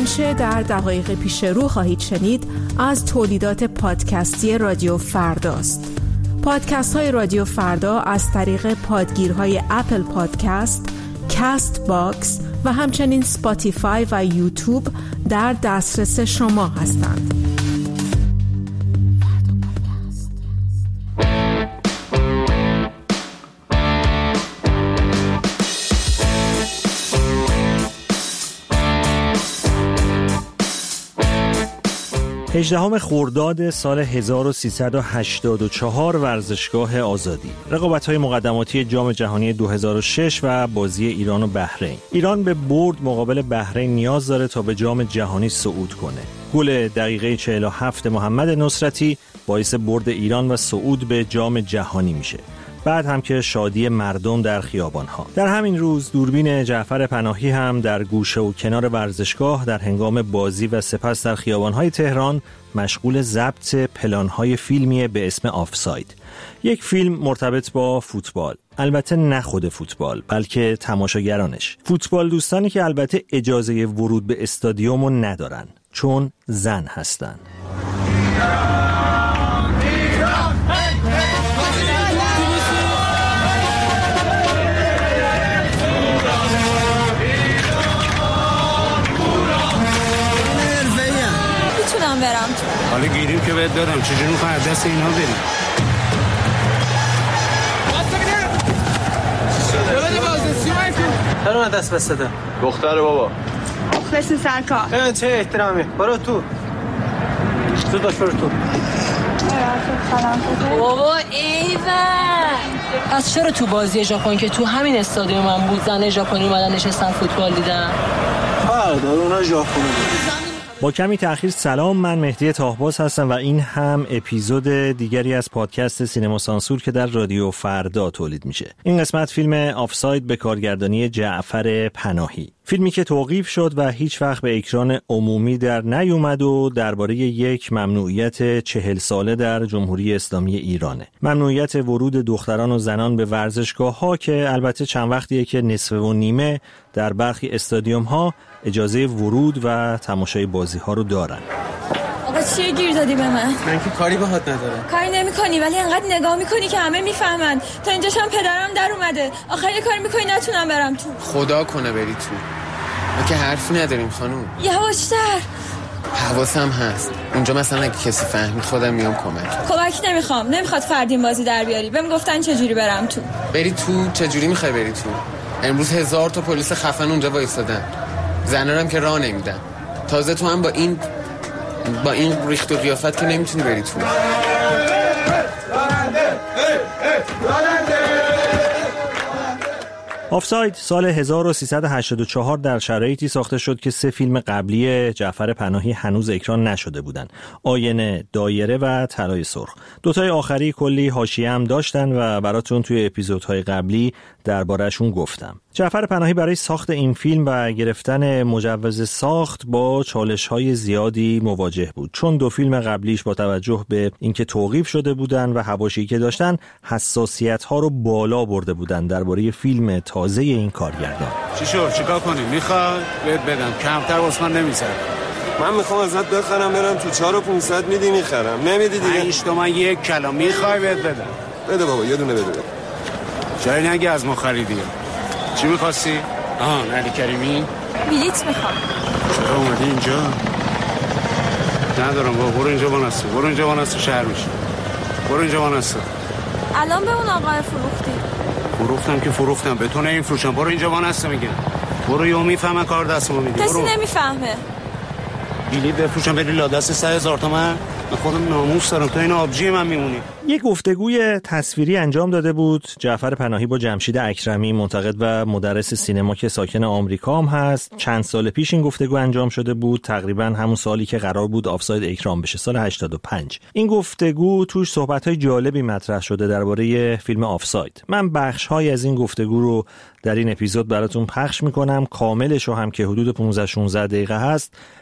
آنچه در دقایق پیش رو خواهید شنید از تولیدات پادکستی رادیو فرداست. پادکست های رادیو فردا از طریق پادگیرهای اپل پادکست، کست باکس و همچنین سپاتیفای و یوتیوب در دسترس شما هستند. 18 خرداد سال 1384 ورزشگاه آزادی. رقابت‌های مقدماتی جام جهانی 2006 و بازی ایران و بحرین. ایران به برد مقابل بحرین نیاز داره تا به جام جهانی صعود کنه. گل دقیقه 47 محمد نصرتی باعث برد ایران و صعود به جام جهانی میشه. بعد هم که شادی مردم در خیابان‌ها. در همین روز دوربین جعفر پناهی هم در گوشه و کنار ورزشگاه در هنگام بازی و سپس در خیابان‌های تهران مشغول ضبط پلان‌های فیلمی به اسم آفساید. یک فیلم مرتبط با فوتبال. البته نه خود فوتبال، بلکه تماشاگرانش. فوتبال دوستانی که البته اجازه ورود به استادیومو ندارن، چون زن هستن. برم حالا گیریم که بهت دادم، چجوری میخوای از دست اینا بریم؟ چرا دست بسته؟ دختره بابا مخلص سرکار. چه احترامی؟ برو تو. زود باش برو تو. بابا ایوه. پس چرا تو بازی ژاپن که تو همین استادیوم هم بود زن ژاپنی اومدن نشستن فوتبال دیدن؟ داره اونا ژاپنی بود. با کمی تأخیر سلام، من مهدی طاهباز هستم و این هم اپیزود دیگری از پادکست سینما سانسور که در رادیو فردا تولید میشه. این قسمت فیلم آفساید به کارگردانی جعفر پناهی. فیلمی که توقیف شد و هیچ وقت به اکران عمومی در نیومد و درباره یک ممنوعیت 40 ساله در جمهوری اسلامی ایرانه. ممنوعیت ورود دختران و زنان به ورزشگاه‌ها که البته چند وقتیه که نصف و نیمه در برخی استادیوم‌ها اجازه ورود و تماشای بازی‌ها رو دارن. آقا چیه گیر دادی به من که کاری باهات نداره. کاری نمی‌کنی ولی انقدر نگاه می‌کنی که همه میفهمن. تا اینجاشم پدرم در اومده. آخر یه کاری می‌کنی نتونم برم تو. خدا کنه بری تو. ما که حرفی نداریم خانوم. یواشتر. حواسم هست. اونجا مثلا اگه کسی فهمید خودم میام کمک نمیخواد فردین بازی در بیاری. بهم گفتن چه جوری برم تو. بری تو چه جوری می‌خوای بری تو؟ امروز 1000 تا پلیس خفن اونجا وایسادن. زنارم که راه نمیدن. تازه تو هم با این ریخت و قیافت که نمیتونی بری تو. آفساید سال 1384 در شرایطی ساخته شد که 3 فیلم قبلی جعفر پناهی هنوز اکران نشده بودند. آینه، دایره و طلای سرخ. دوتای آخری کلی حاشیه هم داشتن و براتون توی اپیزودهای قبلی درباره‌شون گفتم. جعفر پناهی برای ساخت این فیلم و گرفتن مجوز ساخت با چالش‌های زیادی مواجه بود، چون 2 فیلم قبلیش با توجه به اینکه توقیف شده بودن و حواشی که داشتن حساسیت‌ها رو بالا برده بودن درباره فیلم تازه این کارگردان. چی شد؟ چیکار کنیم؟ میخوای بهت بدم کمتر واسه من نمیذارم. من میخوام ازت بخرم برم تو 4,500 میدی میخرم. نمیدی دیگه 5 تومن 1 کلا. میخوای بهت بدم؟ بده بابا یه دونه بده. جایی نگه از ما خریدی. چی می‌خواستی؟ علی کریمی؟ بلیت میخوام. چرا اومدی اینجا؟ ندارم بابا. برو اینجا وانسته شهر میشه. برو اینجا وانسته. الان به اون آقای فروختم به تو نمیفروشم. برو اینجا وانسته میگم. برو یهو میفهمن کار دستمو میدی. کسی نمیفهمه. بلیت بفروشم بری لادست 100,000 تومان. من خودم ناموس دارم. تو این آبجی من میمونی. یک گفتگوی تصویری انجام داده بود جعفر پناهی با جمشید اکرمی، منتقد و مدرس سینما که ساکن آمریکا هم هست. چند سال پیش این گفتگو انجام شده بود، تقریبا همون سالی که قرار بود آفساید اکرام بشه، سال 85. این گفتگو توش صحبت‌های جالبی مطرح شده درباره فیلم آفساید. من بخش‌های از این گفتگو رو در این اپیزود براتون پخش میکنم، کاملش رو هم که حدود 15-16 دقیقه هست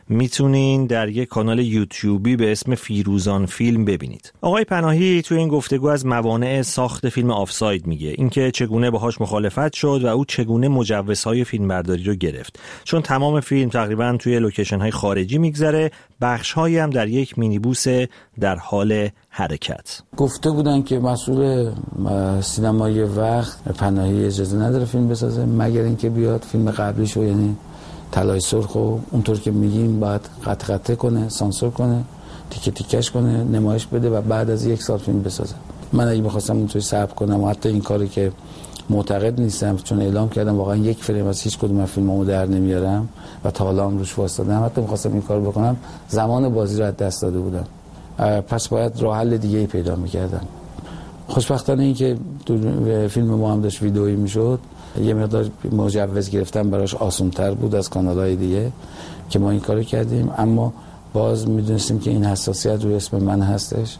میتونین در یک کانال یوتیوبی به اسم فیروزان فیلم ببینید. آقای پناهی توی این گفتگو از موانع ساخت فیلم آفساید میگه، اینکه چگونه باهاش مخالفت شد و او چگونه مجوزهای فیلمبرداری رو گرفت، چون تمام فیلم تقریبا توی لوکیشن‌های خارجی میگذره، بخش‌هایی هم در یک مینیبوس در حال حرکت. گفته بودن که مسئول سینمای وقت پناهی اجازه نداره فیلم بسازه مگر اینکه بیاد فیلم قبلیشو، یعنی طلای سرخو اونطور که میگیم باید قطع کنه، سانسور کنه، تیکه تیکش کنه، نمایش بده و بعد از 1 سال فیلم بسازه. من اگه می‌خواستم اونطوری صبر کنم و حتی این کاری که معتقد نیستم، چون اعلام کردم واقعا 1 فریم از هیچ کدوم از فیلمامو در نمیارم و تا حالا هم روش واسطادم، حتی می‌خواستم این کارو بکنم زمان بازی رو از دست داده بودم، پس باید راه حل دیگه‌ای پیدا می‌کردم. خوشبختانه این که فیلم ما هم داشت ویدئویی میشد، یه مقدار مجوز گرفتن براش آسان‌تر بود از کانال‌های دیگه که ما این کارو کردیم، اما باز میدونستیم که این حساسیت روی اسم من هستش،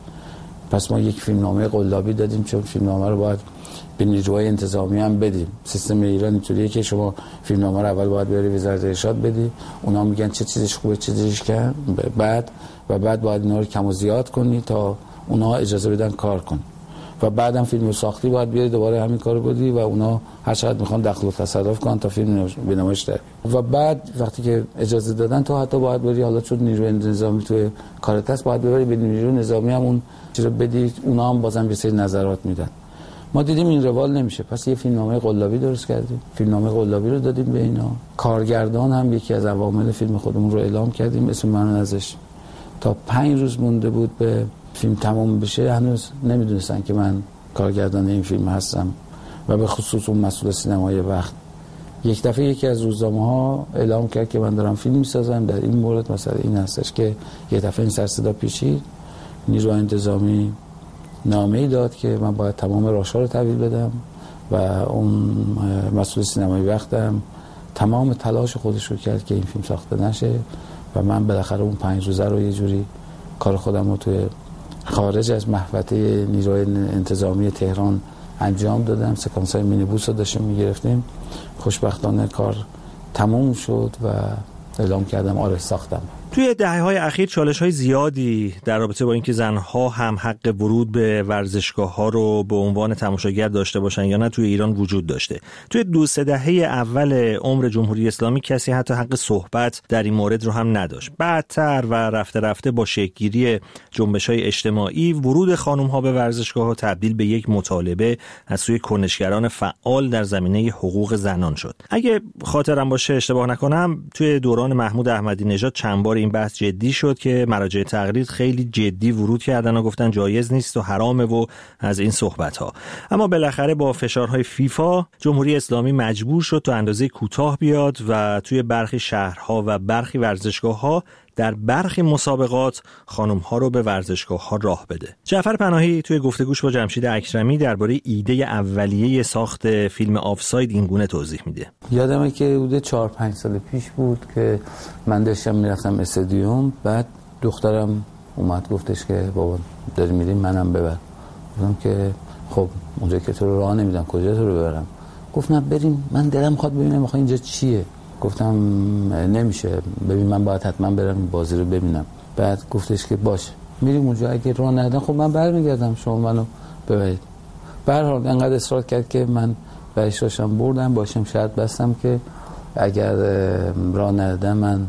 پس ما یک فیلمنامه قلابی دادیم، چون فیلمنامه رو باید به نیروهای انتظامی هم بدیم. سیستم ایران اینطوریه که شما فیلمنامه رو اول باید بری وزارت ارشاد بدی، اونا میگن چه چیزش خوبه چه چیزش کم، بعد باید اینا رو کم و زیاد کنی تا اونا اجازه بدن کار کن و بعدم فیلم ساختی باید بیاری دوباره همین کارو بدی و اونا هر چقدر میخوان دخل و تصرف کنن تا فیلم به نمایش در و بعد وقتی که اجازه دادن تو حتی باید بری، حالا چون نیروی نظامی توی کارت هست باید ببری به نیروی نظامی هم اون چیزو بدی، اونا هم بازم یه سری نظرات میدن. ما دیدیم این روال نمیشه، پس یه فیلمنامه قلابی درست کردیم، فیلمنامه قلابی رو دادیم به اینا. کارگردان هم یکی از عوامل فیلم خودمون رو اعلام کردیم، اسم من ازش تا 5 روز مونده بود به فیلم تمام بشه هنوز نمیدونستن که من کارگردان این فیلم هستم و به خصوص اون مسئول سینمای وقت. یک دفعه یکی از روزنامه‌ها اعلام کرد که من دارم فیلم می‌سازم، در این مورد مثلا این هستش که یه دفعه این سر صدا پیچید، نیروی انتظامی نامه‌ای داد که من باید تمام راه‌ها رو تحویل بدم و اون مسئول سینمای وقتم تمام تلاش خودش رو کرد که این فیلم ساخته نشه و من بالاخره اون 5 روزه رو یه جوری کار خودم رو توی خارج از محوطه نیروی انتظامی تهران انجام دادم. سکانس‌های مینیبوس رو داشتیم می‌گرفتیم، خوشبختانه کار تموم شد و اعلام کردم آره ساختم. توی دهه‌های اخیر چالش‌های زیادی در رابطه با اینکه زن‌ها هم حق ورود به ورزشگاه‌ها رو به عنوان تماشاگر داشته باشن یا نه توی ایران وجود داشته. توی 2-3 دهه اول عمر جمهوری اسلامی کسی حتی حق صحبت در این مورد رو هم نداشت. بعدتر و رفته رفته با شکل‌گیری جنبش‌های اجتماعی ورود خانم‌ها به ورزشگاه‌ها تبدیل به یک مطالبه از سوی کنشگران فعال در زمینه حقوق زنان شد. اگه خاطرم باشه اشتباه نکنم توی دوران محمود احمدی نژاد چند بار این بحث جدی شد که مراجع تقلید خیلی جدی ورود کردن و گفتن جایز نیست و حرامه و از این صحبت ها. اما بالاخره با فشارهای فیفا جمهوری اسلامی مجبور شد تا اندازه کوتاه بیاد و توی برخی شهرها و برخی ورزشگاه‌ها در برخی مسابقات خانم‌ها رو به ورزشگاه‌ها راه بده. جعفر پناهی توی گفتگوش با جمشید اکرمی درباره ایده اولیه ساخت فیلم آفساید این گونه توضیح میده. یادمه که حدود 4-5 سال پیش بود که من داشتم میرفتم استادیوم، بعد دخترم اومد گفتش که بابا داری میریم منم ببر. گفتم که خب اونجا که تو رو راه نمیدم کجا تو رو ببرم؟ گفت نه بریم، من دلم میخواد ببینم آخه اینجا چیه. گفتم نمیشه، ببین من باید حتما برم بازی رو ببینم. بعد گفتش که باشه میریم اونجا، اگه راه ندن خب من برمیگردم شما منو ببرید. به هر حال انقدر اصرار کرد که من برش داشتم بردم، باشم شرط بستم که اگر راه ندادن من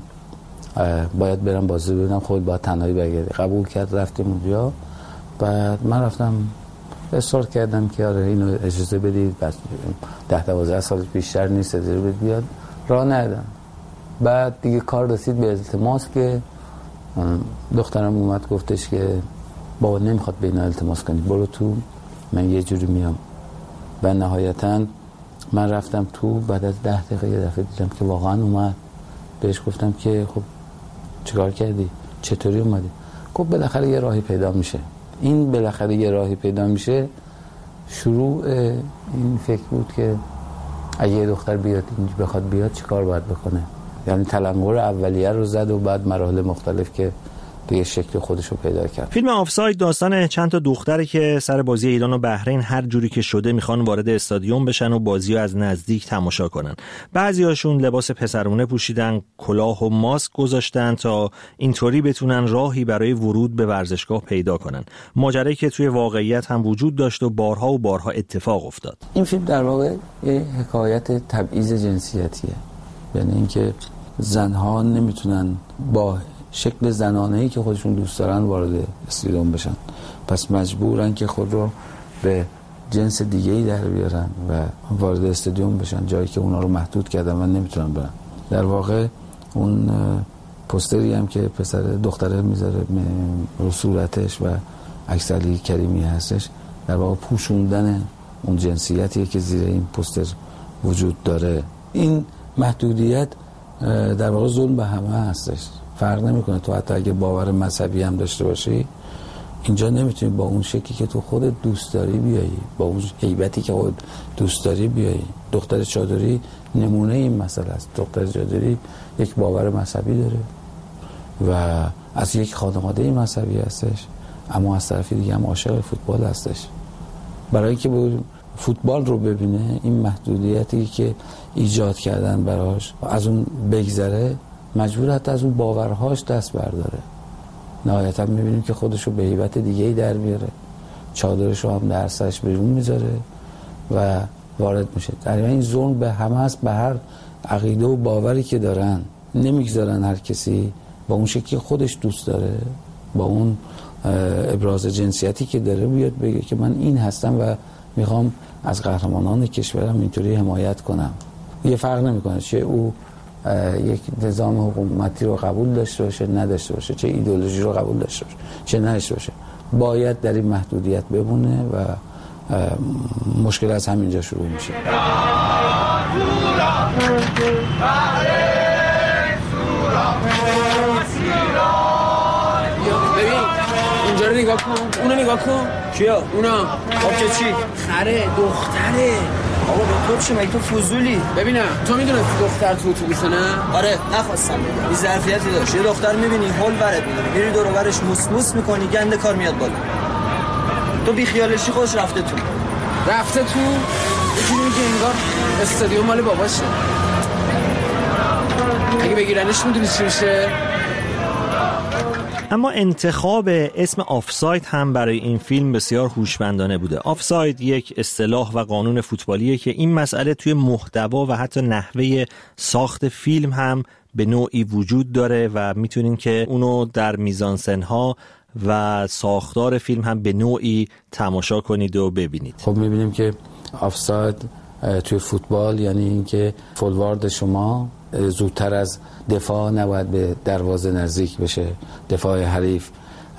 باید برم بازی رو ببینم، خود باید تنهایی برگردی. قبول کرد، رفتیم اونجا. بعد من رفتم اصرار کردم که آره اینو اجازه بدید، بعد 10-12 سال بیشتر نیست اجازه بدید بیاد، راه ندادم. بعد دیگه کار رسید به التماس که دخترم اومد گفتش که بابا نمیخواد به اینا التماس کنی، برو تو من یه جوری میام. و نهایتاً من رفتم تو، بعد از 10 دقیقه یه دفعه دیدم که واقعا اومد. بهش گفتم که خب چیکار کردی؟ چطوری اومدی؟ گفت بالاخره یه راهی پیدا میشه. این بالاخره یه راهی پیدا میشه شروع این فکر بود که اگه یه دختر بیاد اینجا بخواد بیاد چیکار باید بکنه. یعنی تلنگر اولیه رو زد و بعد مراحل مختلف که دیگه شکل خودش رو پیدا کرد. فیلم آفساید داستان چند تا دختره که سر بازی ایران و بحرین هر جوری که شده میخوان وارد استادیوم بشن و بازی رو از نزدیک تماشا کنن. بعضیاشون لباس پسرونه پوشیدن، کلاه و ماسک گذاشتن تا اینطوری بتونن راهی برای ورود به ورزشگاه پیدا کنن. ماجرایی که توی واقعیت هم وجود داشت و بارها اتفاق افتاد. این فیلم در واقع یه حکایت تبعیض جنسیتیه. یعنی اینکه زنها نمیتونن با شکل زنانه‌ای که خودشون دوست دارن وارد استادیوم بشن، پس مجبورن که خود رو به جنس دیگه‌ای در بیارن و وارد استادیوم بشن، جایی که اونا رو محدود کردن و نمیتونن برن. در واقع اون پوستری هم که پسر دختره میذاره رو صورتش و عکس علی کریمی هستش، در واقع پوشوندن اون جنسیتیه که زیر این پوستر وجود داره. این محدودیت در واقع ظلم به همه هستش، فرق نمیکنه. تو حتی اگه باور مذهبی هم داشته باشی، اینجا نمیتونی با اون شکلی که تو خودت دوست داری بیایی، با اون هیبتی که خودت دوست داری بیایی. دختر چادری نمونه این مسئله است. دختر چادری یک باور مذهبی داره و از یک خانواده مذهبی هستش، اما از طرفی دیگه هم عاشق فوتبال هستش. برای که فوتبال رو ببینه، این محدودیتی که ایجاد کردن براش از اون بگذره، مجبور حتی از اون باورهاش دست برداره. نهایتا میبینیم که خودش رو به هیبت دیگه‌ای در میاره، چادرش رو هم در سرش بیرون میذاره و وارد میشه. در این ظلم به همه است، به هر عقیده و باوری که دارن. نمیگذارن هر کسی با اون شکلی خودش دوست داره، با اون ابراز جنسیتی که داره بیاد بگه که من این هستم و میخوام از قهرمانان کشورم اینطوری حمایت کنم. یه فرق نمیکنه چه او یک نظام حکومتی رو قبول داشته باشه نداشته باشه، چه ایدئولوژی رو قبول داشته باشه چه نداشته باشه، باید در این محدودیت بمونه و مشکل از همینجا شروع میشه. ببین اینجا رو نگاه کن، اونو نگاه کن. کیا؟ اونا. خب که چی؟ خره دختره. آقا به تو چی؟ مگه تو فضولی؟ ببینم تو میدونی دختر تو اتوبوسه نه؟ آره نخواستم بگم. این ظرفیتی داشت. یه دختر میبینی هول برات میدونی، میری دور و برش موس میکنی، گنده کار میاد بالا. تو بی خیالشی خودش رفته تو. یکی میگه انگار استادیوم مال باباشه. اگه بگیرنش میدونی چی میشه؟ اما انتخاب اسم آفساید هم برای این فیلم بسیار هوشمندانه بوده. آفساید یک اصطلاح و قانون فوتبالیه که این مسئله توی محتوا و حتی نحوه ساخت فیلم هم به نوعی وجود داره و میتونین که اونو در میزانسن‌ها و ساختار فیلم هم به نوعی تماشا کنید و ببینید. خب میبینیم که آفساید توی فوتبال یعنی اینکه فوروارد شما زودتر از دفاع نباید به دروازه نزدیک بشه، دفاع حریف،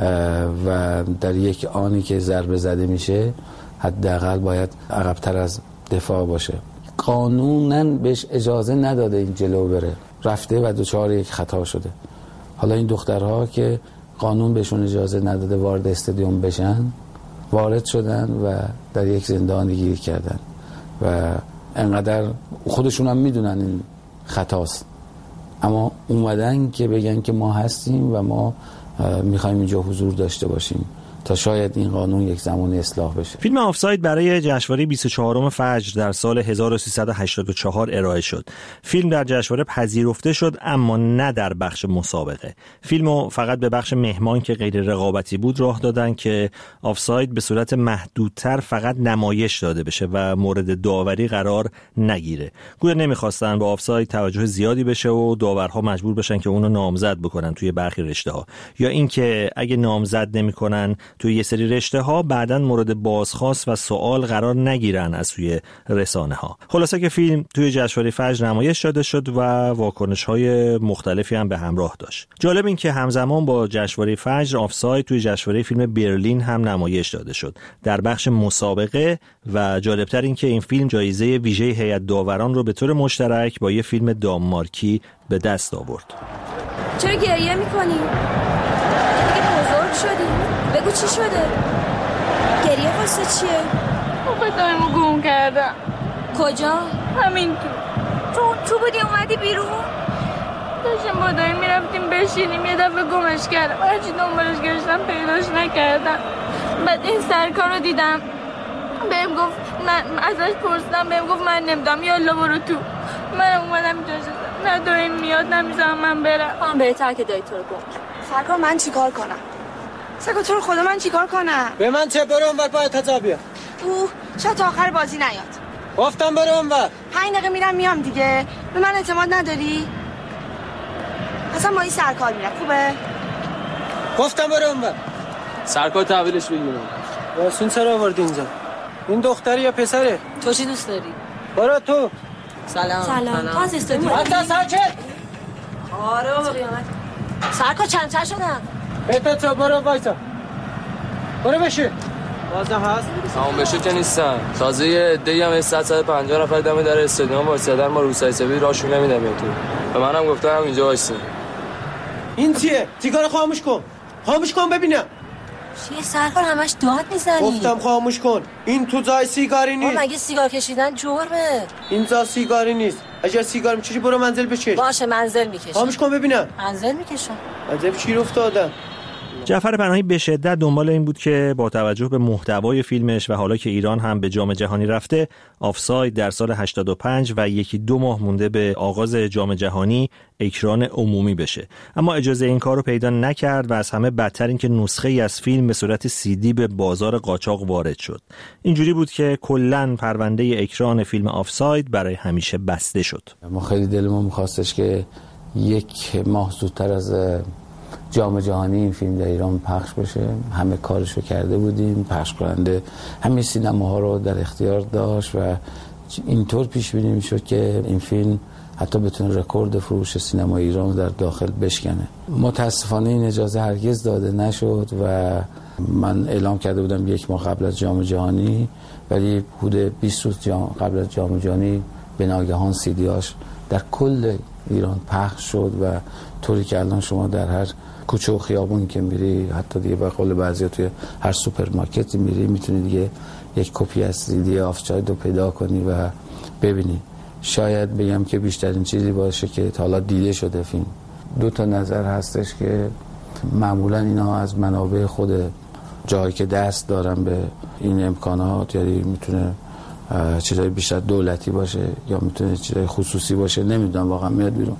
و در یک آنی که ضربه زده میشه حداقل باید عقب‌تر از دفاع باشه. قانوناً بهش اجازه نداده این جلو بره، رفته و دچار یک خطا شده. حالا این دخترها که قانون بهشون اجازه نداده وارد استادیوم بشن، وارد شدن و در یک زندان گیر کردن و انقدر خودشون هم میدونن این خطاست، اما اومدن که بگن که ما هستیم و ما میخوایم اینجا حضور داشته باشیم تا شاید این قانون یک زمانی اصلاح بشه. فیلم آفساید برای جشنواره 24 فجر در سال 1384 ارائه شد. فیلم در جشنواره پذیرفته شد اما نه در بخش مسابقه. فیلمو فقط به بخش مهمان که غیر رقابتی بود راه دادن که آفساید به صورت محدودتر فقط نمایش داده بشه و مورد داوری قرار نگیره. گویا نمیخواستن با آفساید توجه زیادی بشه و داورها مجبور بشن که اونو نامزد بکنن توی برخی رشته‌ها، یا اینکه اگه نامزد نمیکنن توی یه سری رشته ها بعداً مورد بازخواست و سوال قرار نگیرن از سوی رسانه ها. خلاصه که فیلم توی جشنواره فجر نمایش داده شد و واکنش های مختلفی هم به همراه داشت. جالب این که همزمان با جشنواره فجر آفساید توی جشنواره فیلم برلین هم نمایش داده شد در بخش مسابقه، و جالبتر این که این فیلم جایزه ویژه هیئت داوران رو به طور مشترک با یه فیلم دانمارکی به دست آورد. چرا گریه می‌کنی؟ دیگه بزرگ شدی. بگو چی شده؟ گریه واسه چیه؟ پسرمو گم کردم. کجا؟ همین تو بودی اومدی بیرون؟ داشتیم با دایی میرفتیم بشینیم، یه دفعه گمش کردم. هرچی دنبالش گشتم پیداش نکردم. بعد این سرکار رو دیدم، بهم گفت، من ازش پرسیدم، بهم گفت من نمیدونم، یالا برو تو. من اومدم اینجا شدم، نه دایی میاد نمیذارم من برم. من بهتر که دایی تو رو گم. سرکار من چیکار کنم؟ سرکار تو رو خدا من چیکار کنم؟ به من چه؟ برو اونور پای تجابیه. شاید تا آخر بازی نیاد. گفتم برو اونور. 5 دقیقه میرم میام دیگه. به من اعتماد نداری؟ اصلا ما این سرکار میرم خوبه؟ گفتم برو اونور. سرکار تحویلش بگیرم. یاسین چرا آوردی اینجا؟ این دختری یا پسره؟ تو چی دوست داری؟ برو تو. سلام. تو از استودیو حتی ساکت. آره بابا قیامت. سرکار چند شدن؟ بهتا تو برو وایسا. برو بشه. بازم هست؟ همون بشه که نیستن. تازه یه عده‌ای هم 150 نفر دم در استادیوم وایسادن، ما روسای سفید راشون نمیدم تو. به منم گفتن اینجا وایسین. این چیه؟ سیگار خاموش کن. خاموش کن ببینم. چیه سرکار همش داد میزنی؟ گفتم خاموش کن. این تو جای سیگاری نیست. مگه سیگار کشیدن جرمه؟ این جا سیگاری نیست. اگر سیگار میکشی برو منزل بکش. باشه منزل میکشم. خاموش کن ببینم. منزل میکشم. عجب چی افتادم. جعفر پناهی به شدت دنبال این بود که با توجه به محتوای فیلمش و حالا که ایران هم به جام جهانی رفته، آفساید در سال 85 و 1-2 ماه مونده به آغاز جام جهانی اکران عمومی بشه. اما اجازه این کار رو پیدا نکرد و از همه بدتر این که نسخه ای از فیلم به صورت CD به بازار قاچاق وارد شد. اینجوری بود که کلاً پرونده اکران فیلم آفساید برای همیشه بسته شد. ما خیلی دلمون می‌خواستش که 1 ماه زودتر از جام جهانی این فیلم در ایران پخش بشه. همه کارشو کرده بودیم، پخش کننده همه سینماها رو در اختیار داشت و اینطور پیش بینی میشد که این فیلم حتی بتونه رکورد فروش سینما ایران در داخل بشکنه. متاسفانه این اجازه هرگز داده نشد و من اعلام کرده بودم 1 ماه قبل از جام جهانی، ولی حدود 20 روز قبل از جام جهانی به ناگهان CD-هاش در کل ایران پخش شد و طوری که الان شما در هر کوچه و خیابون که میری، حتی دیگه به قول بعضیا توی هر سوپرمارکتی میری، میتونی دیگه یک کپی از CD آفساید رو پیدا کنی و ببینی. شاید بگم که بیشترین چیزی باشه که تا حالا دیده شده فیلم. 2 نظر هستش که معمولا اینا از منابع خود جایی که دست دارن به این امکانات، یعنی میتونه چیزای بیشتر دولتی باشه یا میتونه چیزای خصوصی باشه، نمیدونم واقعا میاد بیرون.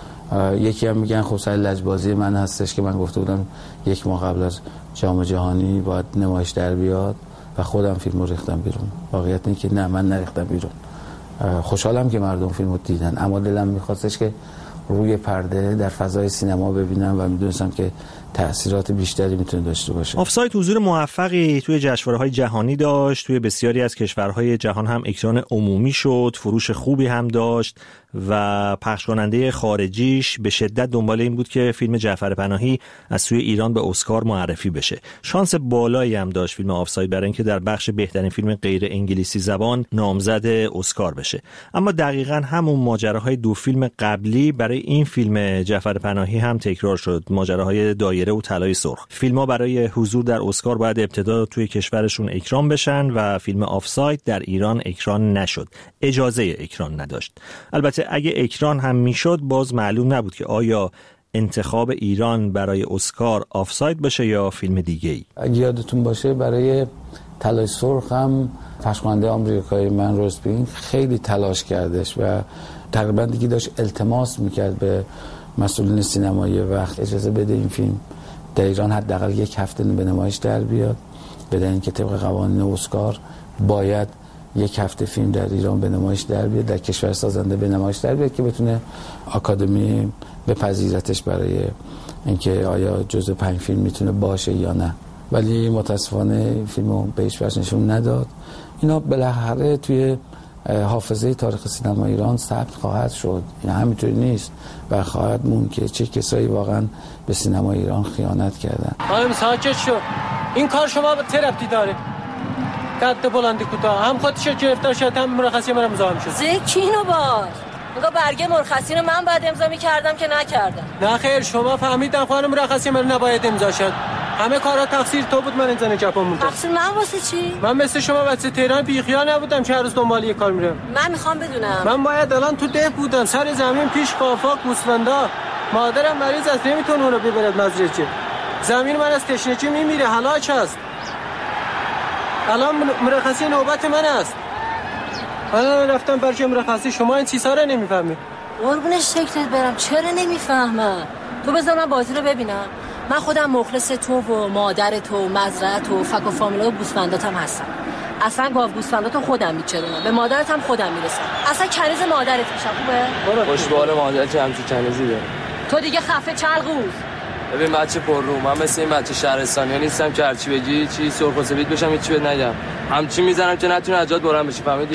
یکی هم میگن خب سر لجبازی من هستش که من گفته بودم 1 ماه قبل از جام جهانی باید نمایش در بیاد و خودم فیلمو ریختم بیرون. واقعیت اینه که نه، من نریختم بیرون. خوشحالم که مردم فیلمو دیدن، اما دلم میخواستش که روی پرده در فضای سینما ببینم و میدونستم که تأثیرات بیشتری میتونه داشته باشه. آفساید حضور موفقی توی جشنواره‌های جهانی داشت، توی بسیاری از کشورهای جهان هم اکران عمومی شد، فروش خوبی هم داشت و پخش کننده خارجیش به شدت دنبال این بود که فیلم جعفر پناهی از سوی ایران به اسکار معرفی بشه. شانس بالایی هم داشت فیلم آفساید برای اینکه در بخش بهترین فیلم غیر انگلیسی زبان نامزد اسکار بشه. اما دقیقاً همون ماجراهای 2 فیلم قبلی برای این فیلم جعفر پناهی هم تکرار شد، ماجراهای دایره و طلای سرخ. فیلم‌ها برای حضور در اسکار باید ابتدا توی کشورشون اکران بشن و فیلم آفساید در ایران اکران نشد. اجازه اکران نداشت. البته اگه اکران هم میشد باز معلوم نبود که آیا انتخاب ایران برای اسکار آفساید بشه یا فیلم دیگه‌ای. اگه یادتون باشه برای طلای سرخ هم پخش‌کننده آمریکایی من روزبین خیلی تلاش کردش و تقریبا دیگه داشت التماس میکرد به مسئولین سینمایی وقت اجازه بده این فیلم در ایران حداقل 1 هفته به نمایش در بیاد، بدون که طبق قوانین اسکار باید 1 هفته فیلم در ایران به نمایش در بیاد، در کشور سازنده به نمایش در بیاد که بتونه آکادمی بپذیرتش برای اینکه آیا جزو 5 فیلم میتونه باشه یا نه. ولی متاسفانه فیلمو به هیچ وجه نشون نداد. اینا بالاخره توی حافظه تاریخ سینما ایران ثبت خواهد شد. این همینطوری نیست و خواهد مون که چه کسایی واقعا به سینما ایران خیانت کردن. خانم ساکت شو. این کار شما به ترپتی داره. قد بلندی کوتاه هم خودشو گرفتار شد هم مرخصی من امضا شد. زکینو باش. میگه برگه مرخصی رو من باید امضا می‌کردم که نکردم. نه خیر، شما فهمیدن خانم مرخصی من نباید امضا شد. همه کارا تقصیر تو بود، من انسان ژاپن موندم. تقصیر من واسه چی؟ من مثل شما بچه تهران بیخیال نبودم که هر روز دنبال یه کار میرم. من میخوام بدونم. من باید الان تو ده بودم، سر زمین پیش کافاک موسفندا. مادرم مریض است، نمیتونه اونو ببرد مزرعه. زمین من از تشنگی میمیره، هلاک است. الان مرخصی نوبت من است. الان رفتم برای مرخصی، شما این چیزا رو نمیفهمید. قربون شکلت برم، چرا نمیفهمم؟ تو بذار من بازی رو ببینم. من خودم مخلص تو و مادر تو و مزرعه تو و فک و فامیلا و گوسفنداتم هستم. اصلا گاو گوسفنداتو خودم میچرونم، به مادرتم خودم میرسم. اصلا کنیز مادرت میشم. خوبه؟ خوشبال مادرت همچین کنیزی داره. تو دیگه خفه چلقوز. ببین بچه پر رو، من مثل این بچه شهرستانی نیستم که هرچی بگی چی سرخ و سفید بشم هیچ چیت نگم. همچی میزنم که نتونه از جات بلند بشی، فهمیدی؟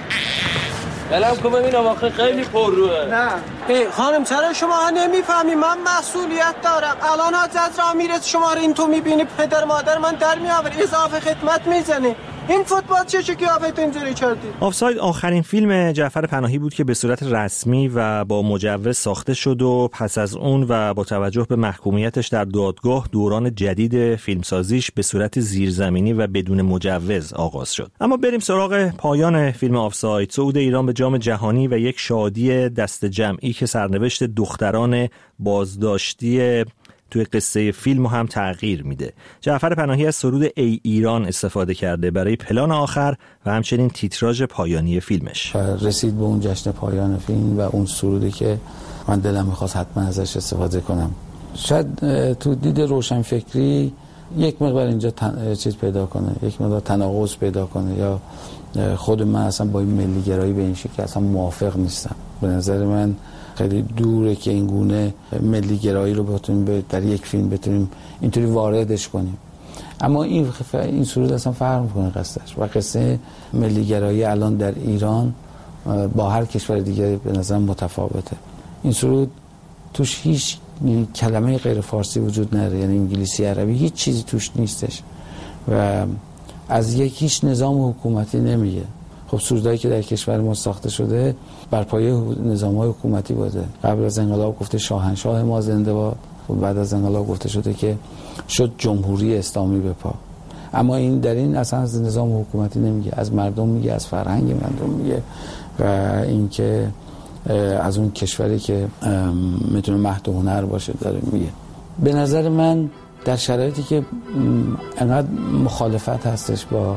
بلم کن ببینم آخه خیلی پر روه. نه خانم چرا شما نمیفهمی؟ من مسئولیت دارم. الان از راه میرسه شما رو این تو میبینی پدر مادر من در میآوره، اضافه خدمت میزنه. این فوتبال چه قیافت اینجوری کردی؟ آفساید آخرین فیلم جعفر پناهی بود که به صورت رسمی و با مجوز ساخته شد و پس از اون و با توجه به محکومیتش در دادگاه دوران جدید فیلمسازیش به صورت زیرزمینی و بدون مجوز آغاز شد. اما بریم سراغ پایان فیلم آفساید. صعود ایران به جام جهانی و یک شادی دست جمعی که سرنوشت دختران بازداشتی توی قصه فیلم هم تغییر میده. جعفر پناهی از سرود ای ایران استفاده کرده برای پلان آخر و همچنین تیتراژ پایانی فیلمش. رسید به اون جشن پایان فیلم و اون سرودی که من دلم میخواست حتما ازش استفاده کنم. شاید تو دید روشنفکری یک مقدار اینجا چیز پیدا کنه، یک مقدار تناقض پیدا کنه، یا خود من اصلا با این ملیگرایی به این شکل اصلا موافق نیستم. به نظر من خیلی دوره که این گونه ملیگرایی رو بتونیم در یک فیلم بتونیم اینطوری واردش کنیم. اما این سرود اصلا فرق میکنه قصهش و قصه ملیگرایی الان در ایران با هر کشور دیگه به نظر متفاوته. این سرود توش هیچ کلمه غیر فارسی وجود نداره، یعنی انگلیسی عربی هیچ چیزی توش نیستش و از هیچ نظام حکومتی نمیگه. خب سرودایی که در کشور ما ساخته شده بر پایه نظام‌های حکومتی بوده. قبل از انقلاب گفته شاهنشاه ما زنده باد، و بعد از انقلاب گفته شده که شد جمهوری اسلامی به پا. اما این در این اصلا از نظام حکومتی نمیگه، از مردم میگه، از فرهنگ مردم میگه و اینکه از اون کشوری که میتونه مهد و هنر باشه داره میگه. به نظر من در شرایطی که انقدر مخالفت هستش با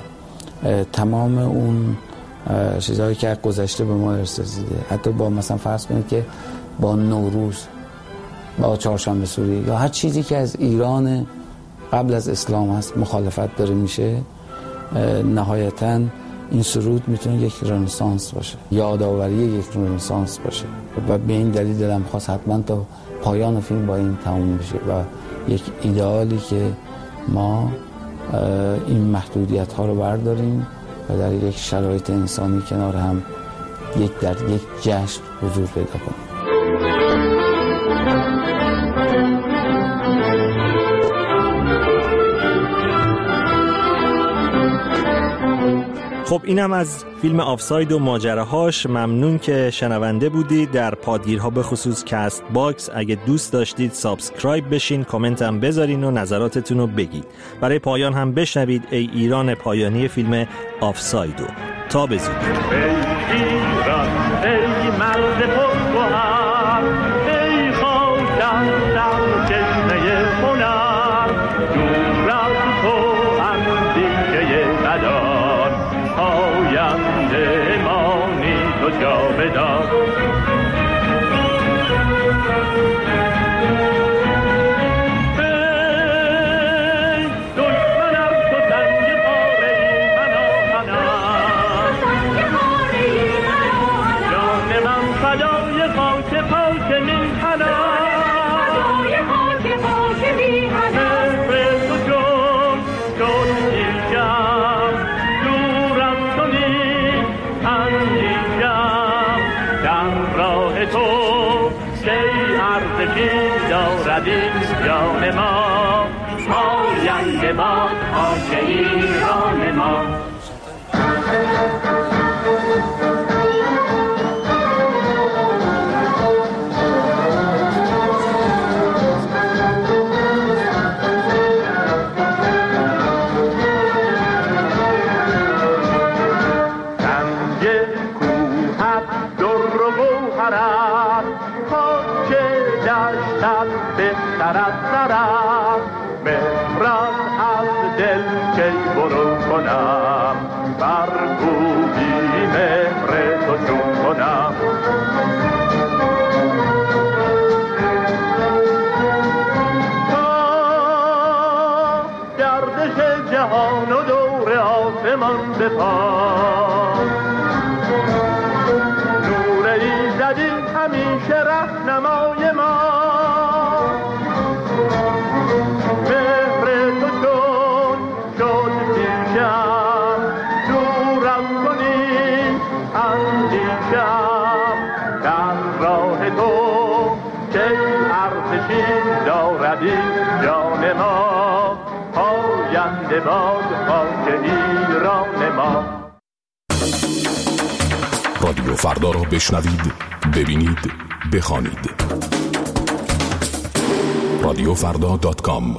تمام اون چیزهایی که گذشته به ما رسیده، حتی با مثلا فرض کنید که با نوروز، با چهارشنبه سوری یا هر چیزی که از ایران قبل از اسلام هست مخالفت داره میشه، نهایتاً این سرود میتونه یک رنسانس باشه، یادآوری یک رنسانس باشه و به این دلیل دلم خواست حتما تا پایان فیلم با این تموم بشه و یک ایدئالی که ما این محدودیت ها رو برداریم و در یک شرایط انسانی کنار هم در یک جشن حضور پیدا کنیم. خب اینم از فیلم آفساید و ماجراهاش. ممنون که شنونده بودید. در پادگیرها به خصوص کست باکس اگه دوست داشتید سابسکرایب بشین، کامنت هم بذارین و نظراتتون رو بگید. برای پایان هم بشنوید ای ایران پایانی فیلم آفسایدو. تا به زودی. ای ایران ای مرد پرگوهر، ای خواجه در چشمه هنر، دور از تو اندیشه بدان، آینده مانی تو جاودان. دارد این جان ما، آینده باد خاک ایران ما. سنگ کوهت در و گوهرت، خاک دشت پرسترم مهرم از دل کی برون کنم بر خوبی مهر تو چون کنم تا گردش جهان و دور آسمان بپاس نور ایزدی همیشه رهنمای ما مهر تو چون شد پیشم دورم کنی اندیشم در راه تو که ارزشی دارد این جان ما پاینده باد خاک ایران ما. رادیو فردا را بشنوید، ببینید، بخوانید. radiofrda.com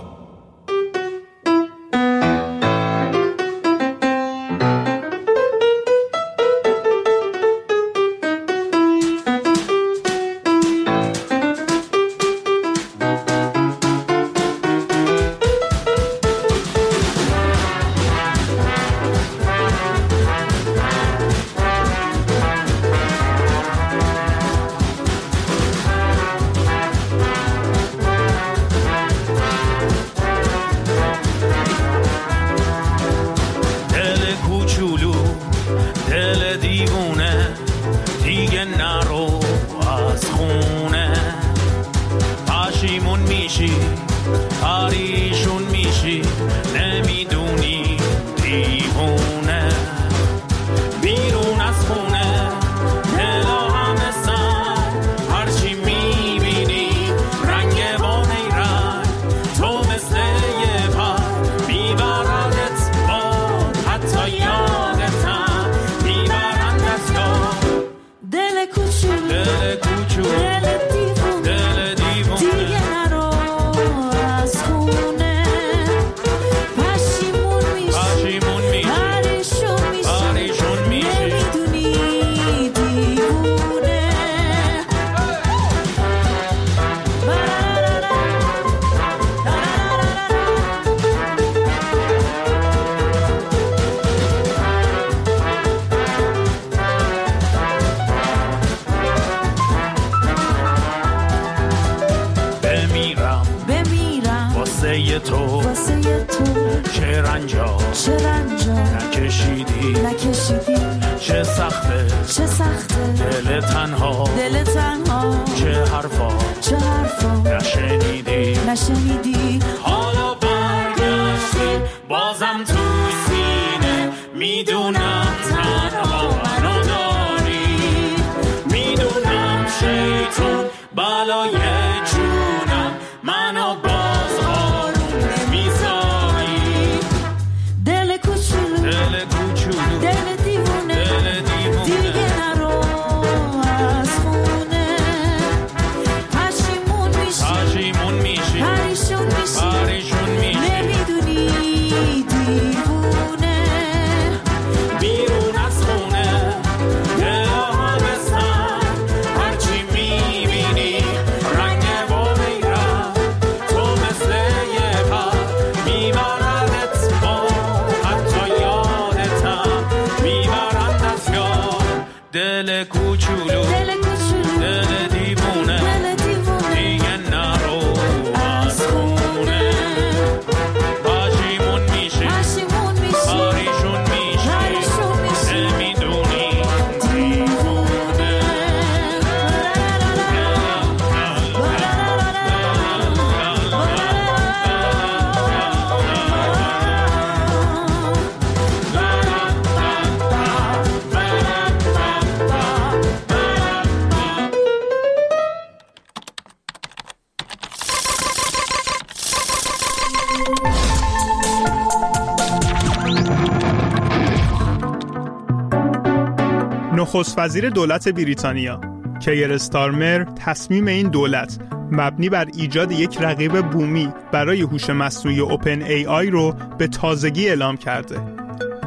نخست وزیر دولت بریتانیا کیر استارمر تصمیم این دولت مبنی بر ایجاد یک رقیب بومی برای هوش مصنوعی اوپن ای آی رو به تازگی اعلام کرده.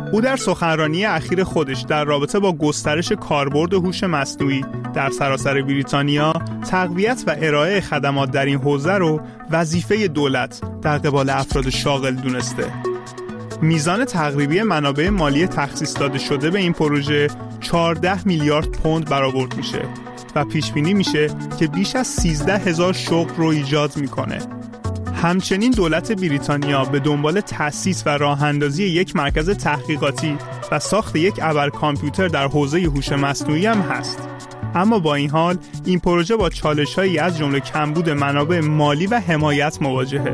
او در سخنرانی اخیر خودش در رابطه با گسترش کاربرد هوش مصنوعی در سراسر بریتانیا، تقویت و ارائه خدمات در این حوزه رو وظیفه دولت در قبال افراد شاغل دونسته. میزان تقریبی منابع مالی تخصیص داده شده به این پروژه 14 میلیارد پوند برآورد میشه و پیش بینی میشه که بیش از 13,000 شغل رو ایجاد میکنه. همچنین دولت بریتانیا به دنبال تأسیس و راه‌اندازی یک مرکز تحقیقاتی و ساخت یک ابر کامپیوتر در حوزه هوش مصنوعی هم هست. اما با این حال این پروژه با چالش‌هایی از جمله کمبود منابع مالی و حمایت مواجهه.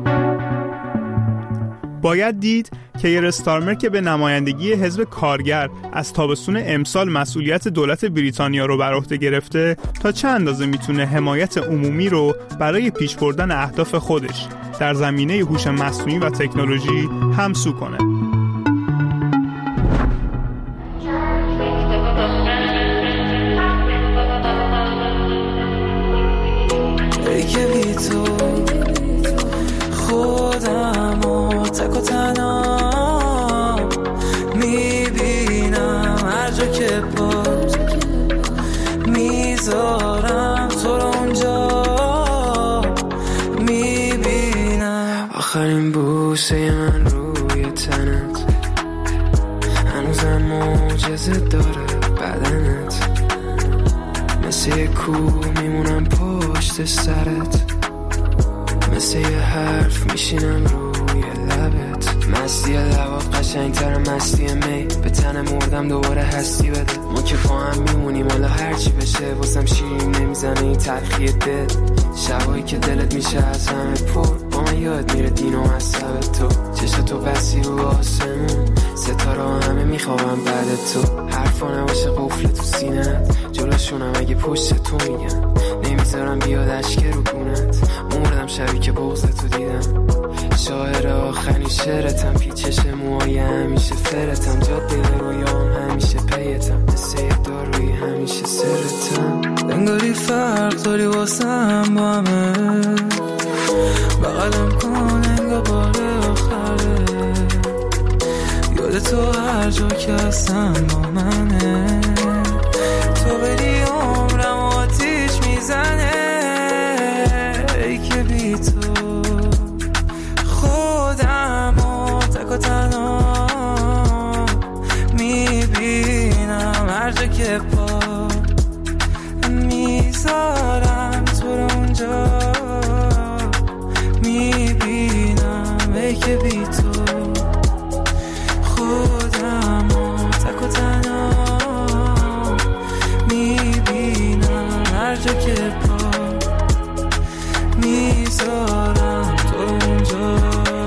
باید دید کیر استارمر که به نمایندگی حزب کارگر از تابستون امسال مسئولیت دولت بریتانیا رو بر عهده گرفته، تا چه اندازه میتونه حمایت عمومی رو برای پیش بردن اهداف خودش در زمینه هوش مصنوعی و تکنولوژی همسو کنه. آخرین بوسه من روی تنت، هنوزم معجزه داره بدنت، مثل یه کوه میمونم پشت سرت، مثل یه حرف میشینم روی لبت، مستی لبات قشنگتر مستی می، به تن مردم دوباره هستی بده، ما که با هم میمونیم حالا هرچی بشه واسم شیرین نمیزنه این تلخی دل، شبایی که دلت میشه از همه پر، با من یاد میره دین و مذهب تو، چشم تو بسی رو آسمون، ستاره همه میخوابم بعد تو، حرفا نباشه قفل تو سینت، جلوشونم اگه پشت تو میگن، نمیذارم بیاد اشک رو گونت، مردم شبی که بغض تو دیدم، شاعر آخرین شعرتم، پیچش موهای همیشه فرتم، جاده رویام همیشه پیتم، مثل داروی همیشه سرتم، انگاری فرق داری واسم با همه، بغلم کن انگار بار آخره، یاد تو هر جا که هستم با منه، تو بری عمرم آتیش میزنه، ای که بی تو خودم و تک و تنها میبینم، هر جا که پا میذارم تو رو اونجا میبینم، ای که بی تو خودم و تک و تنها میبینم، هر جا که پا میذارم تو اونجا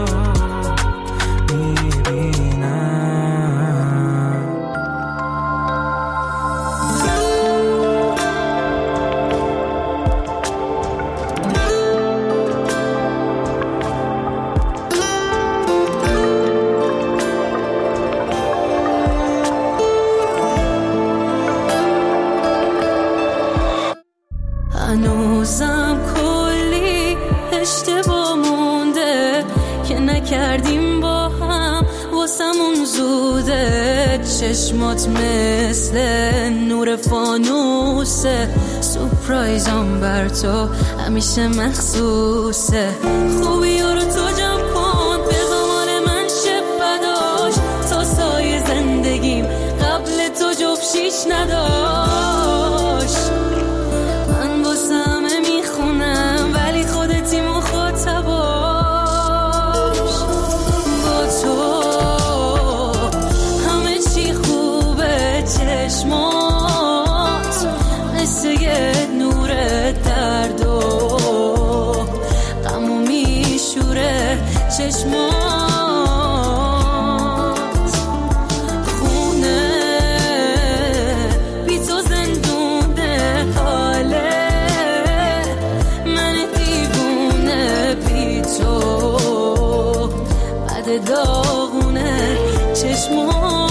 هنوزم کلی اشتباه مونده که نکردیم با هم، واسمون زوده، چشمات مثل نور فانوسه، سورپرایزم بر تو همیشه مخصوصه، خوبی رو تو جمع کن به زمان من شب بداش، تا سایه زندگیم قبل تو جفشیش نداشت، من واسم میخونم ولی خودتی مخاطباش، با تو همه چی خوبه، چشمات مثل یه نور درد و غمو میشوره، چشمات خونه بی تو زندونه، حاله من دیوونه بی تو بعد داغونه، چشمات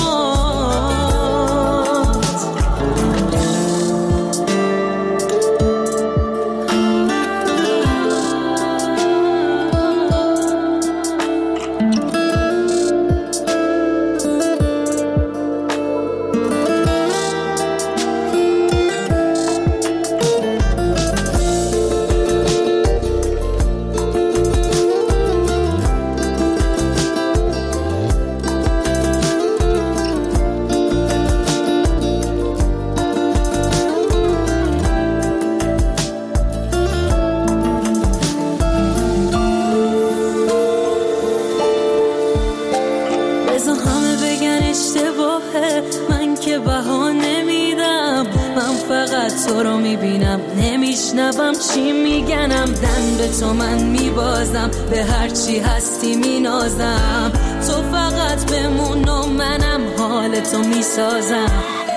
میگن اشتباهه، من که بها نمیدم، من فقط تو رو میبینم، نمیشنوم چی میگنم، دن به تو من میبازم، به هرچی هستی مینازم، تو فقط بمون و منم حال تو میسازم.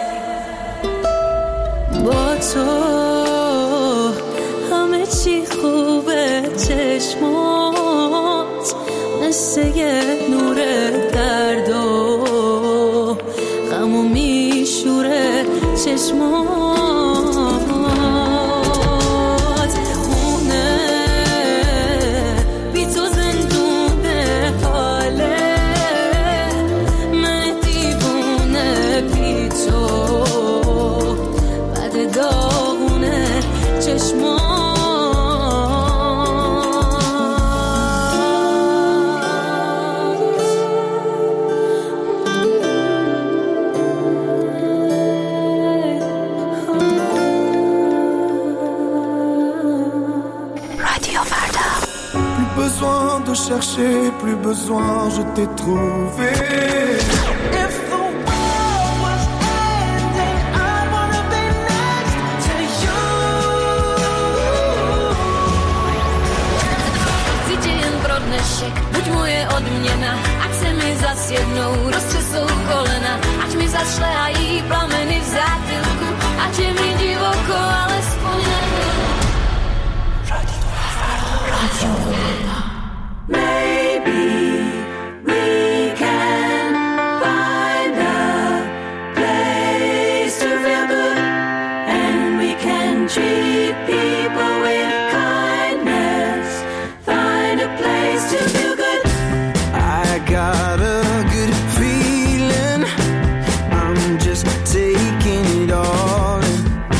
با تو همه چی خوبه، چشمات مثل یه نور درد و غمو میشوره، چشمات خونه بی تو زندونه، حاله من دیوونه بی تو، بد داغونه چشمات. Besoin de chercher, plus besoin, je t'ai trouvé. If the world was ending, I wanna be next to you. Tydzień brodnešek, buď moje odměna, ať se mi zas jednou roztřesou kolena, ať mi zašlehají plameny v zátylku, ať je mi divoko, alespoň nebyl. Radio Maybe we can find a place to feel good, and we can treat people with kindness, find a place to feel good. I got a good feeling, I'm just taking it all in.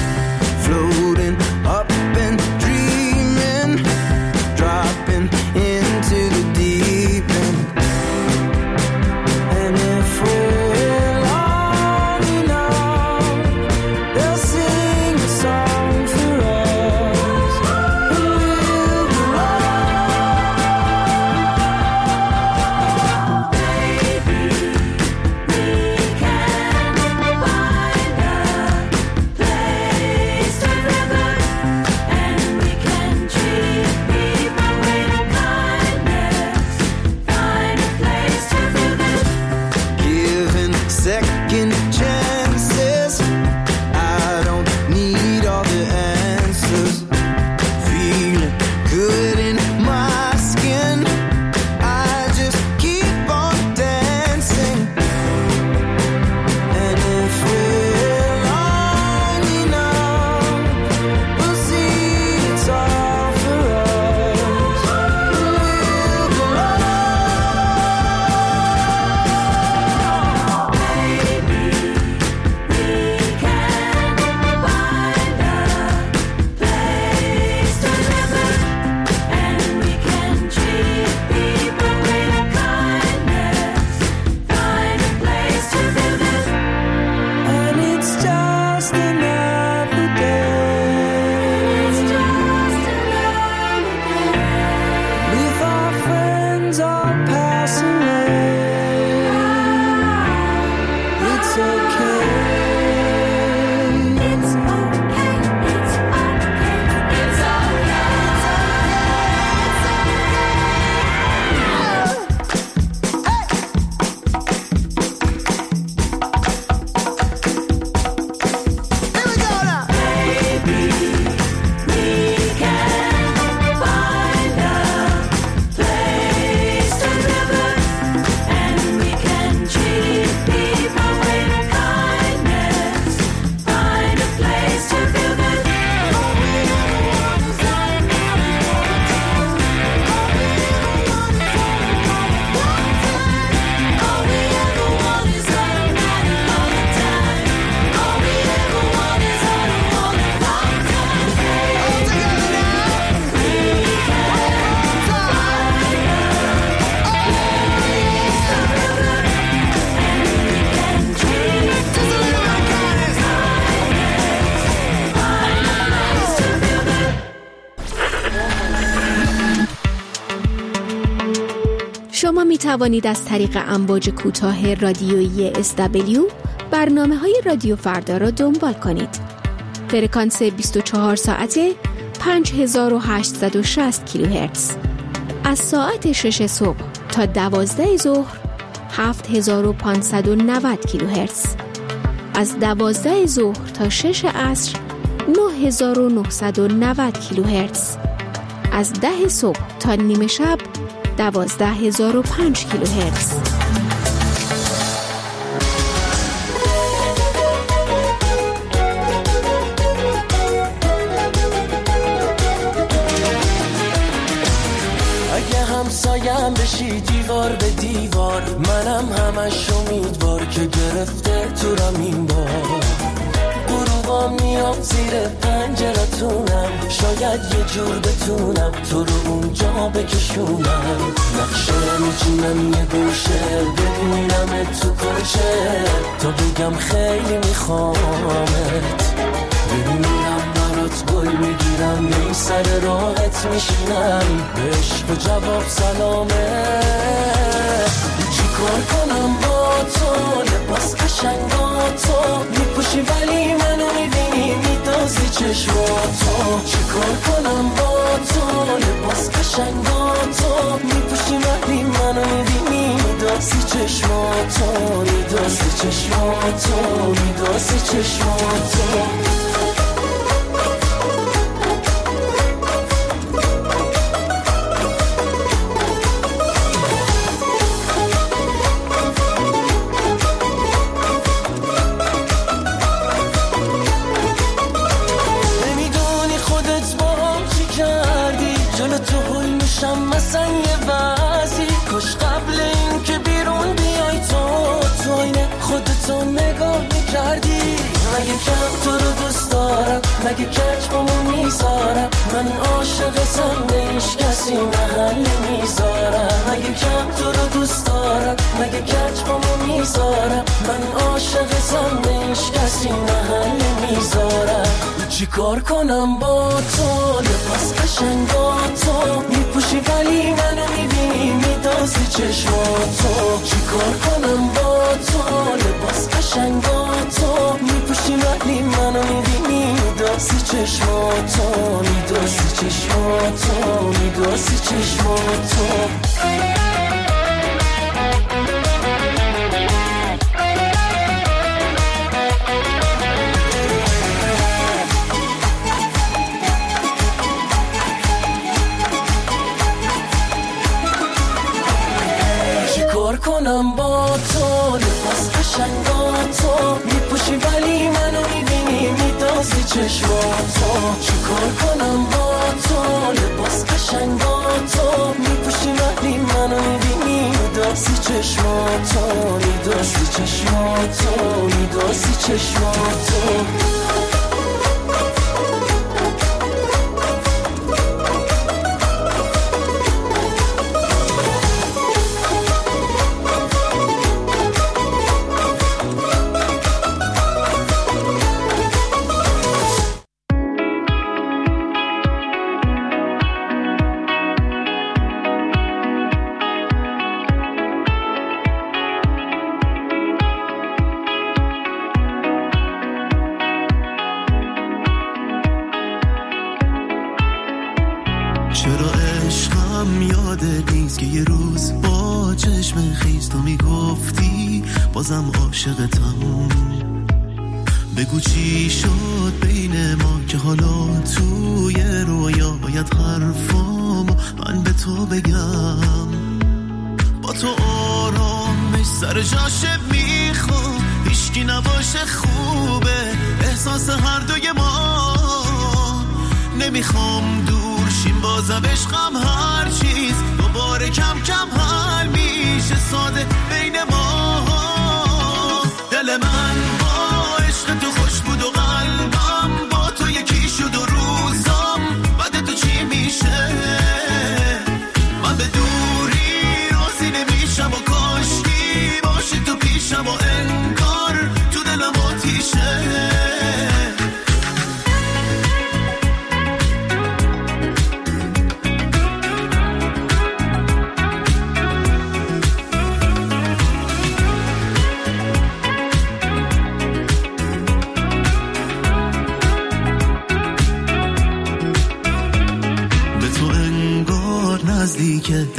شما می توانید از طریق امواج کوتاه رادیویی SW برنامه‌های رادیو فردا را دنبال کنید. فرکانس 24 ساعته 5860 کیلوهرتز. از ساعت 6 صبح تا 12 ظهر 7590 کیلوهرتز. از 12 ظهر تا 6 عصر 9990 کیلوهرتز. از 10 صبح تا نیمه شب 12005 کیلوهرتز. اگه همسایم بشی دیوار به دیوار، منم همش امیدوار که گرفته تو رم این بار. غروبا میام زیر پنجرتونم، شاید یه جور بتونم تو رو اونجا بکشونم. نقشه میچینم یه گوشه، ببینم تو کنشه تا بگم خیلی میخوامت. ببینم برات گل میگیرم، می سر راحت میشینم، به عشق و جواب سلامه. چی کار کنم با تو، لباس قشنگاتو میپوشی ولی منو میبینی میدازی چشماتو. چی کار کنم با تو، لباس قشنگاتو میپوشی ولی منو میبینی میدازی چشماتو. میدازی چشماتو، میدازی چشماتو. مثلا یه وضعی کاش قبل این که بیرون بیای تو اینه خودتو نگاه میکردی. مگه کم تو رو دوست دارم، مگه کچ بامو میذارم، من عاشقتم به هیچ کسی محل میذارم. مگه کم تو رو دوست دارم، مگه کچ بامو میذارم، من عاشقتم به هیچ کسی محل میذارم. چی کار کنم با تو، لباس قشنگاتو میپوشی ولی منو میبینی میدازی چشماتو. چی کار کنم با تو، لباس قشنگاتو میپوشی ولی منو میبینی میدازی چشماتو. میدازی چشماتو، میدازی چشماتو. کار کنم با تو، لباس قشنگاتو میپوشی ولی منو میبینی میدازی چشماتو. چی کار کنم با تو، لباس قشنگاتو میپوشی ولی منو میبینی میدازی چشماتو. میدازی چشماتو، میدازی چشماتو. چرا عشقم یادت نیست که یه روز با چشم خیز تو میگفتی بازم عاشقتم. بگو چی شد بین ما که حالا توی رویا باید حرفامو من به تو بگم. با تو آرامش سر جاشه میخوام، هیچکی نباشه خوبه احساس هر دوی ما. نمیخوام دور شیم بازم عشقم هر چیز دوباره کم کم حل میشه ساده بین ما. دل من با عشق تو خوش بود و قلبم با تو یکی شد و روزم بعد تو چی میشه. من به دوری راضی نمیشم و کاشکی باشی تو پیشم و انگار تو دلم آتیشه.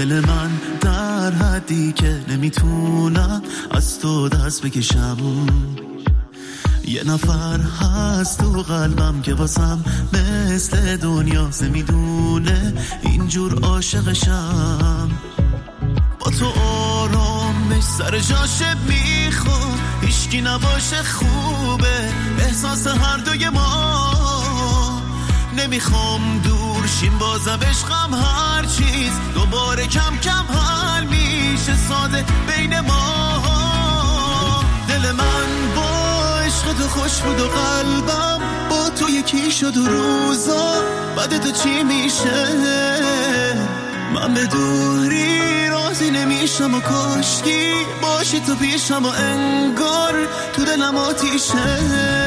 دل من در حدی که نمیتونم از تو دست بکشم. یه نفر هست تو قلبم که واسم مثل دنیا میدونه اینجور عاشقشم. با تو آرامش سر جاشه میخوام، هیچکی نباشه خوبه احساس هر دوی ما. نمیخوام دور شیم بازم عشقم هر چیز دوباره کم کم حل میشه ساده بین ما. دل من با عشق تو خوش بود و قلبم با تو یکی شد و روزا بعد تو چی میشه؟ من به دوری راضی نمیشم و کاشکی باشی تو پیشم و انگار تو دلم آتیشه.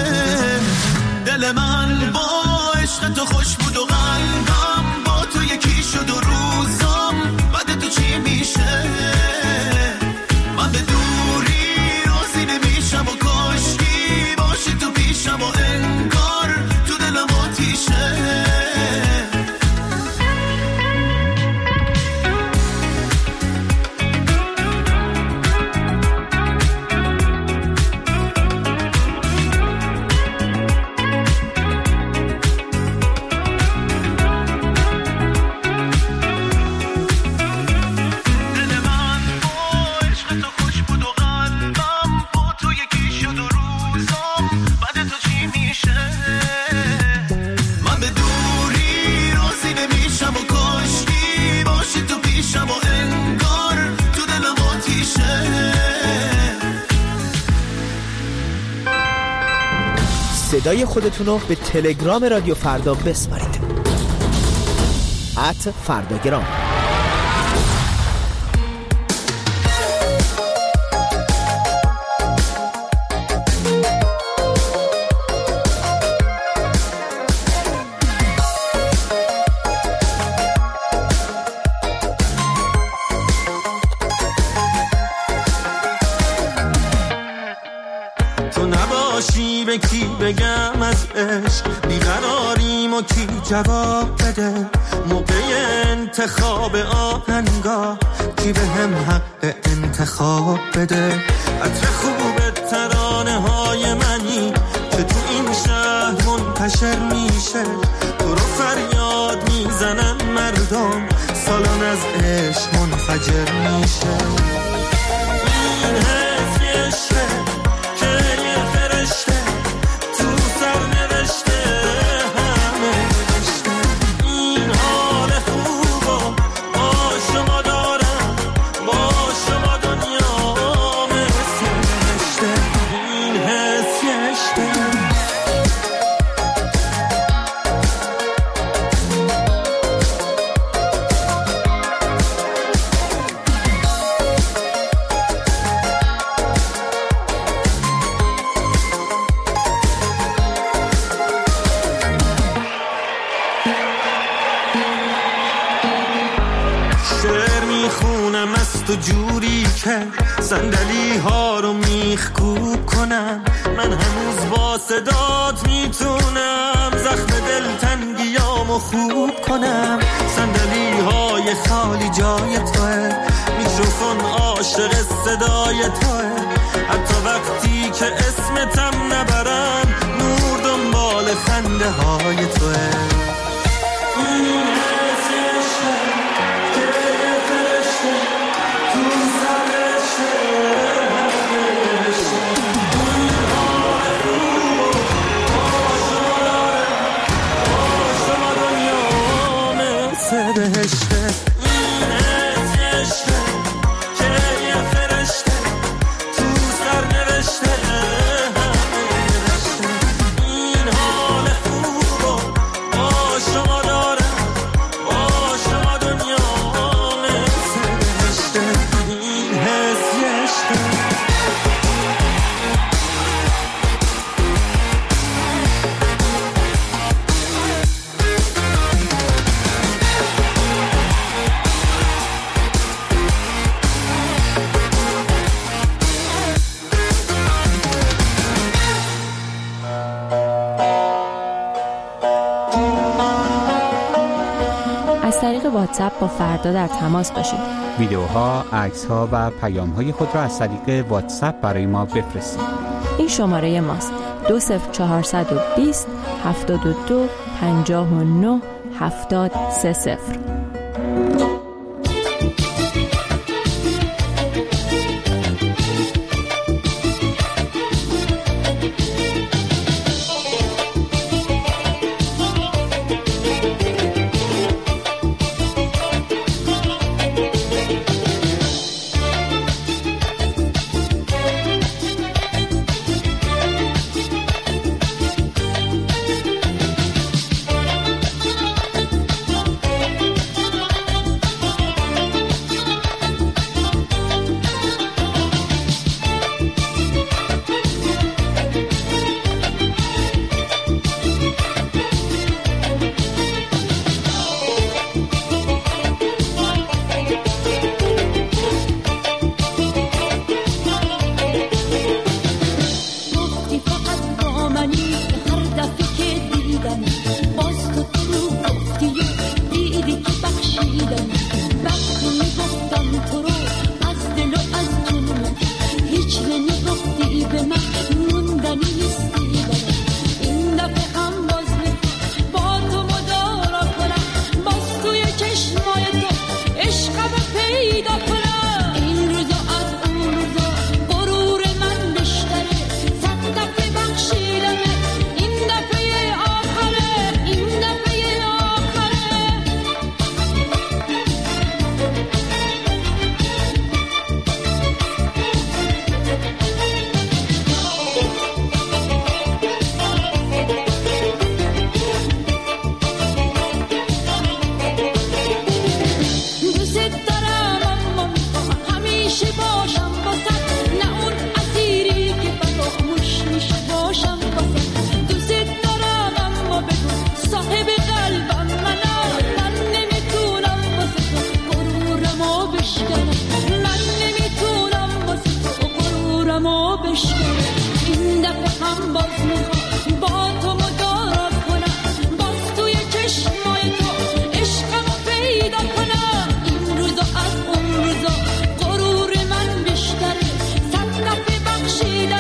دل من با عشق تو خوش بود و قلبم با تو یکی شد و روزام بعد تو چی میشه؟ من به دوری راضی نمیشم و کاشکی باشی تو پیشم و انگار تو دلم آتیشه. صدای خودتون رو به تلگرام رادیو فردا بسپارید. @فرداگرام. به کی بگم از عشق بیقراریم و کی جواب بده؟ موقع انتخاب آهنگا کی به هم حق انتخاب بده؟ عطر خوب ترانه های منی که تو این شهر منتشر میشه، تو رو فریاد میزنن مردم سالان از عشق منفجر میشه. این حس عشقه که یه فرشته تو سر نوشته همه نوشته. این حال خوبا با شما دارم، با شما دنیا مثل نوشته. این حس عشقه تو جوری که صندلی ها رو میخکوب کنم. من هنوز با صدات میتونم زخم دلتنگیامو خوب کنم. صندلی های خالی جای توه، میکروفون عاشق صدای توه. حتی وقتی که اسمتم نبرن نور دنبال خنده های توه. واتساپ با فردا در تماس باشید. ویدیوها، عکس‌ها و پیام‌های خود را از طریق واتساپ برای ما بفرستید. این شماره ماست: 20420 72 59 730. She